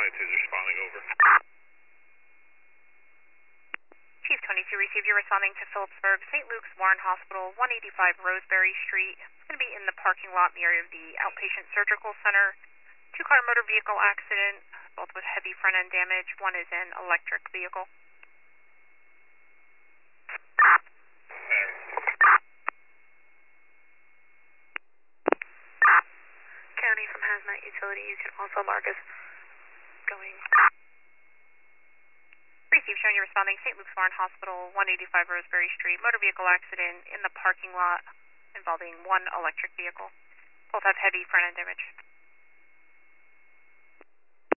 22 is responding, over. Chief 22, received. You're responding to Phillipsburg, St. Luke's Warren Hospital, 185 Roseberry Street. It's going to be in the parking lot in the area of the Outpatient Surgical Center. Two-car motor vehicle accident, both with heavy front-end damage. One is an electric vehicle. County from Hazmat Utility, you can also mark as going. Received, showing you responding St. Luke's Warren Hospital, 185 Roseberry Street. Motor vehicle accident in the parking lot involving one electric vehicle. Both have heavy front-end damage.